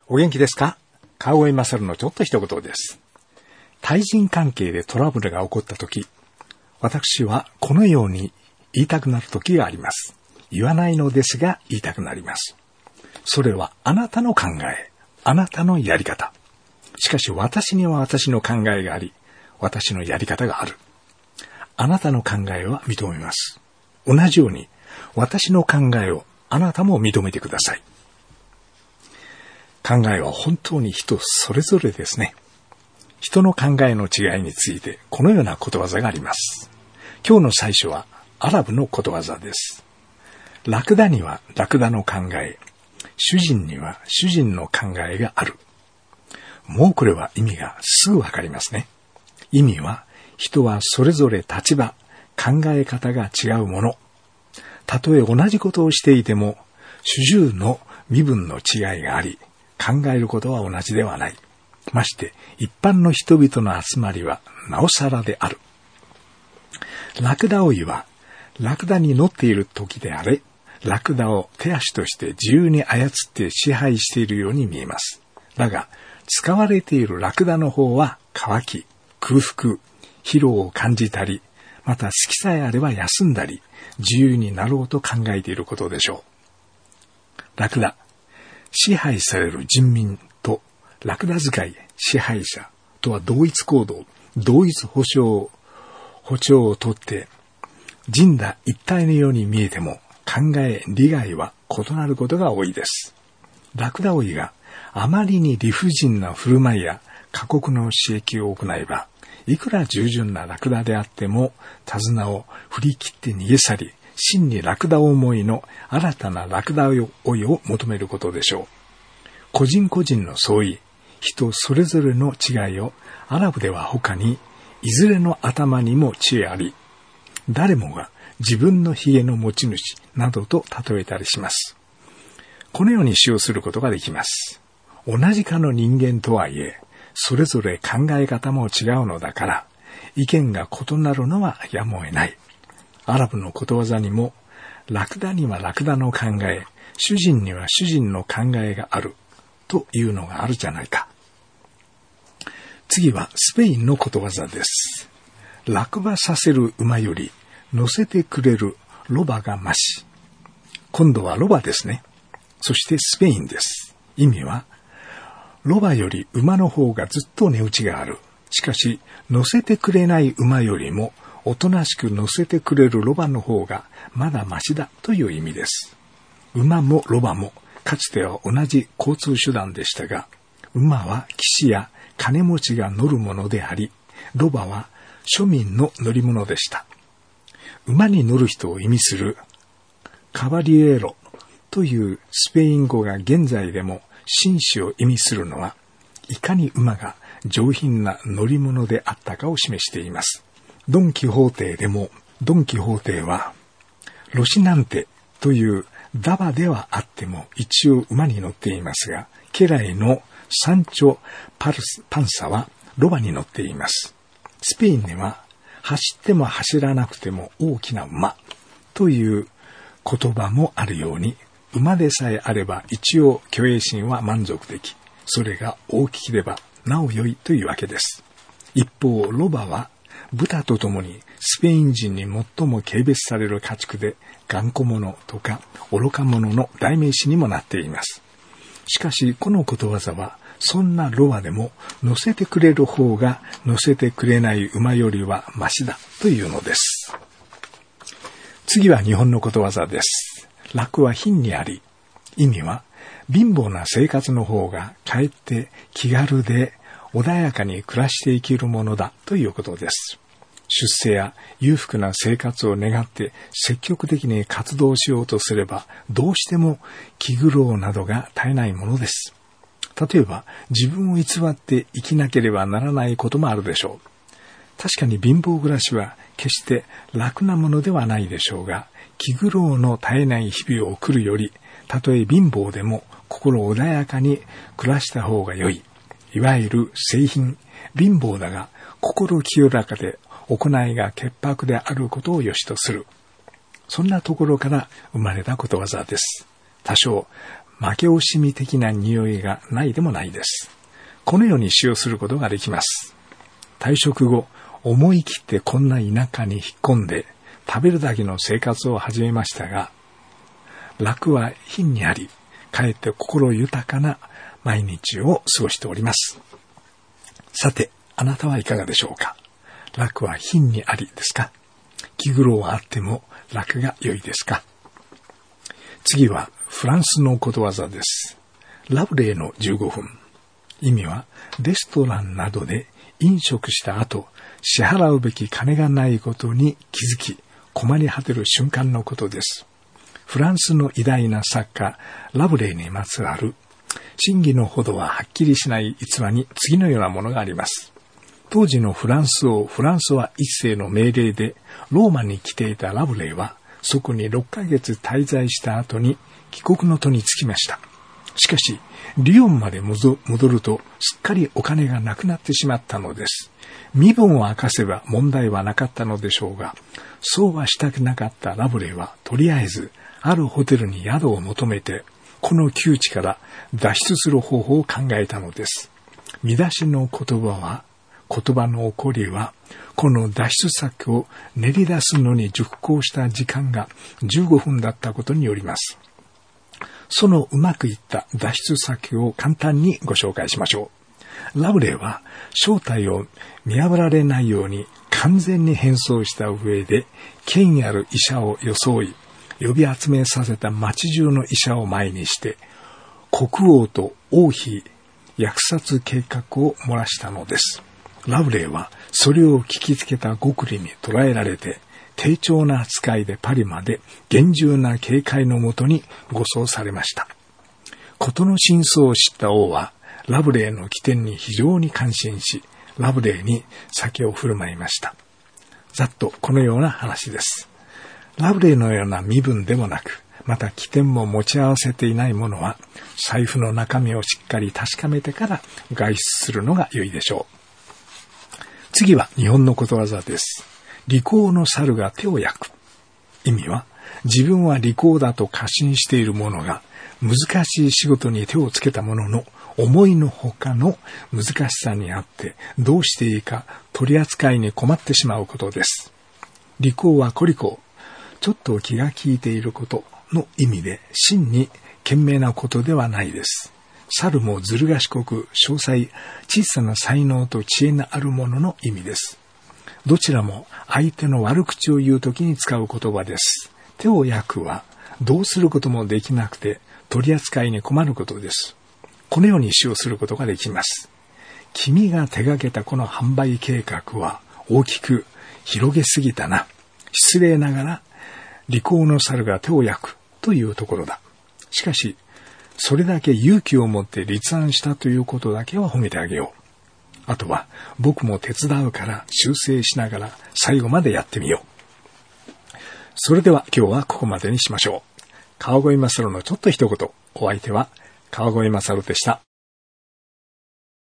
お元気ですか？川越勝のちょっと一言です。対人関係でトラブルが起こったとき、私はこのように言いたくなるときがあります。言わないのですが言いたくなります。それはあなたの考え、あなたのやり方。しかし私には私の考えがあり、私のやり方がある。あなたの考えは認めます。同じように私の考えをあなたも認めてください。考えは本当に人それぞれですね。人の考えの違いについてこのようなことわざがあります。今日の最初はアラブのことわざです。ラクダにはラクダの考え、主人には主人の考えがある。もうこれは意味がすぐわかりますね。意味は人はそれぞれ立場、考え方が違うもの。たとえ同じことをしていても主従の身分の違いがあり、考えることは同じではない。まして一般の人々の集まりはなおさらである。ラクダ追いはラクダに乗っている時であれ、ラクダを手足として自由に操って支配しているように見えます。だが使われているラクダの方は渇き、空腹、疲労を感じたり、また好きさえあれば休んだり、自由になろうと考えていることでしょう。ラクダ、支配される人民とラクダ使い、支配者とは同一行動、同一歩調をとって人だ一体のように見えても考え、利害は異なることが多いです。ラクダ追いがあまりに理不尽な振る舞いや過酷な刺激を行えば、いくら従順なラクダであっても手綱を振り切って逃げ去り、真にラクダ思いの新たなラクダ追いを求めることでしょう。個人個人の相違、人それぞれの違いをアラブでは他に、いずれの頭にも知恵あり、誰もが自分の髭の持ち主などと例えたりします。このように使用することができます。同じ科の人間とはいえ、それぞれ考え方も違うのだから、意見が異なるのはやむを得ない。アラブのことわざにも、ラクダにはラクダの考え、主人には主人の考えがあるというのがあるじゃないか。次はスペインのことわざです。落馬させる馬より乗せてくれるロバがまし。今度はロバですね。そしてスペインです。意味は、ロバより馬の方がずっと値打ちがある。しかし乗せてくれない馬よりもおとなしく乗せてくれるロバの方がまだマシだという意味です。馬もロバもかつては同じ交通手段でしたが、馬は騎士や金持ちが乗るものであり、ロバは庶民の乗り物でした。馬に乗る人を意味するカバリエロというスペイン語が現在でも紳士を意味するのは、いかに馬が上品な乗り物であったかを示しています。ドン・キホーテでも、ドン・キホーテはロシナンテというダバではあっても一応馬に乗っていますが、家来のサンチョ・パンサはロバに乗っています。スペインでは走っても走らなくても大きな馬という言葉もあるように、馬でさえあれば一応虚栄心は満足でき、それが大きければなお良いというわけです。一方ロバは豚とともにスペイン人に最も軽蔑される家畜で、頑固者とか愚か者の代名詞にもなっています。しかしこのことわざは、そんなロバでも乗せてくれる方が乗せてくれない馬よりはマシだというのです。次は日本のことわざです。楽は貧にあり。意味は、貧乏な生活の方がかえって気軽で穏やかに暮らしていけるものだということです。出世や裕福な生活を願って積極的に活動しようとすれば、どうしても気苦労などが絶えないものです。例えば自分を偽って生きなければならないこともあるでしょう。確かに貧乏暮らしは決して楽なものではないでしょうが、気苦労の絶えない日々を送るより、たとえ貧乏でも心穏やかに暮らした方が良い。いわゆる清貧、貧乏だが心清らかで行いが潔白であることを良しとする。そんなところから生まれたことわざです。多少負け惜しみ的な匂いがないでもないです。このように使用することができます。退職後、思い切ってこんな田舎に引っ込んで食べるだけの生活を始めましたが、楽は品にあり、かえって心豊かな毎日を過ごしております。さて、あなたはいかがでしょうか。楽は品にありですか。気苦労はあっても楽が良いですか。次はフランスのことわざです。ラブレーの15分。意味は、レストランなどで飲食した後、支払うべき金がないことに気づき、困り果てる瞬間のことです。フランスの偉大な作家、ラブレーにまつわる、真偽のほどははっきりしない逸話に次のようなものがあります。当時のフランス王フランソワ一世の命令でローマに来ていたラブレーは、そこに6ヶ月滞在した後に帰国の途につきました。しかし、リヨンまで戻るとすっかりお金がなくなってしまったのです。身分を明かせば問題はなかったのでしょうが、そうはしたくなかったラブレーはとりあえずあるホテルに宿を求めて、この窮地から脱出する方法を考えたのです。見出しの言葉の起こりは、この脱出策を練り出すのに熟考した時間が15分だったことによります。そのうまくいった脱出策を簡単にご紹介しましょう。ラブレーは正体を見破られないように完全に変装した上で、権威ある医者を装い、呼び集めさせた町中の医者を前にして、国王と王妃虐殺計画を漏らしたのです。ラブレーはそれを聞きつけた極利に捕らえられて、低調な扱いでパリまで厳重な警戒のもとに護送されました。事の真相を知った王は、ラブレーの起点に非常に感心し、ラブレーに酒を振る舞いました。ざっとこのような話です。ラブレーのような身分でもなく、また起点も持ち合わせていない者は、財布の中身をしっかり確かめてから外出するのが良いでしょう。次は日本のことわざです。利口の猿が手を焼く。意味は、自分は利口だと過信している者が、難しい仕事に手をつけたものの、思いのほかの難しさにあって、どうしていいか取り扱いに困ってしまうことです。利口はコリコ、ちょっと気が利いていることの意味で、真に賢明なことではないです。猿もずる賢く、詳細、小さな才能と知恵のあるものの意味です。どちらも相手の悪口を言うときに使う言葉です。手を焼くは、どうすることもできなくて取り扱いに困ることです。このように使用することができます。君が手掛けたこの販売計画は大きく広げすぎたな。失礼ながら、利口の猿が手を焼くというところだ。しかし、それだけ勇気を持って立案したということだけは褒めてあげよう。あとは僕も手伝うから修正しながら最後までやってみよう。それでは今日はここまでにしましょう。川越勝のちょっと一言。お相手は川越勝でした。